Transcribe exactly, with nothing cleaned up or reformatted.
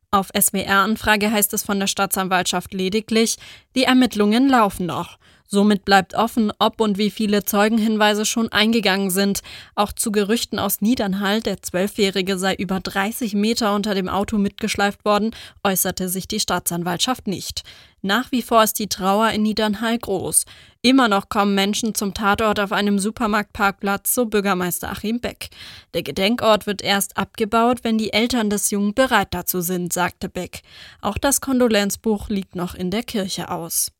Auf S W R-Anfrage heißt es von der Staatsanwaltschaft lediglich, die Ermittlungen laufen noch. Somit bleibt offen, ob und wie viele Zeugenhinweise schon eingegangen sind. Auch zu Gerüchten aus Niedernhall, der Zwölfjährige sei über dreißig Meter unter dem Auto mitgeschleift worden, äußerte sich die Staatsanwaltschaft nicht. Nach wie vor ist die Trauer in Niedernhall groß. Immer noch kommen Menschen zum Tatort auf einem Supermarktparkplatz, so Bürgermeister Achim Beck. Der Gedenkort wird erst abgebaut, wenn die Eltern des Jungen bereit dazu sind, sagte Beck. Auch das Kondolenzbuch liegt noch in der Kirche aus.